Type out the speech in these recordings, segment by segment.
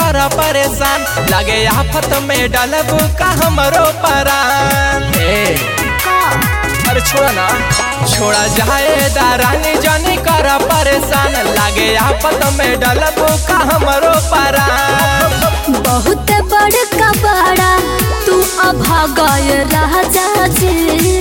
कर परेशान लगे आफत में डलबू का हमरो परान। अरे छोड़ा ना छोड़ा जाए दारानी जानी कर परेशान लगे आफत में डलबू का हमरो परान। बहुत बड़का बड़ा तू अभागय राजा जी,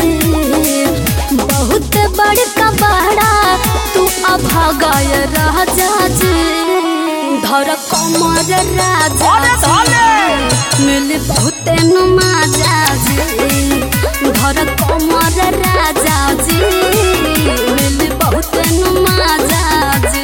बहुत बड़का बड़ा तू अभागय राजा जी। धर कमर राजा मिल बहुते मजा जी, धर कमर राजा जी मिल बहुते मजा जी।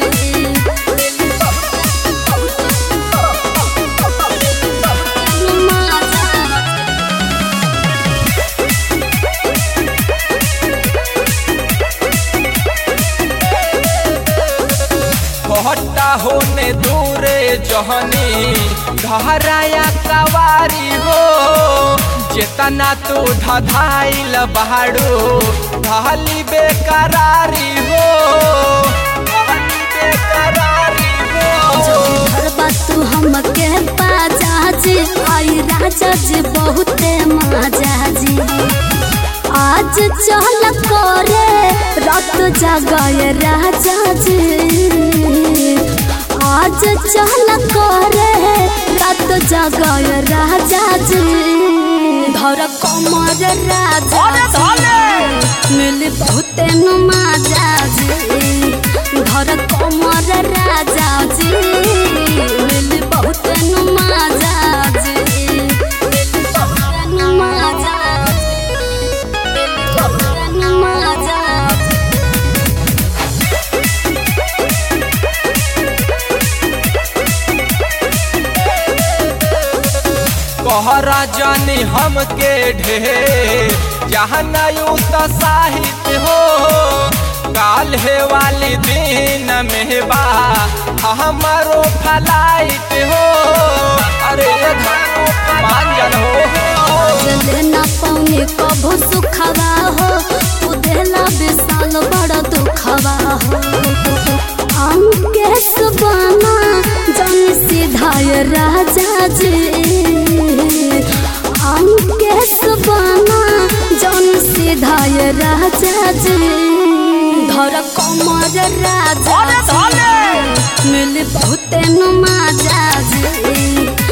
हट्टा होने दूरे जहनी घराया कवारी हो, जेतना तू धधाइल बहाड़ू ढाली बेकरारी हो, ढाली बेकरारी हो। घरबा तू हमके बाजा जी, आई राजा जी बहुते मजा जी। आज चल करे रात जगाए राजा जी, आज चल करे रात जगाए राजा जी। धर कमर राजा मिल बहुते मजा जी, धर कमर राजा जी मिल बहुते मजा जी। कहरा जानी हमके ढेर जहाँ नयू साहित्य हो, काल्हे वाली दिन में बा हमारो फलाइट हो। अरे मान जन हो जले ना पौने कभो सुखवा हो, तू देला विशाल बड़ा दुखवा हो। हमके सुबाना जन सीधाय राजा जी, हमके सुबाना जन सीधाय राजा जी। धर कमर राजा मिल बहुते मजा जी,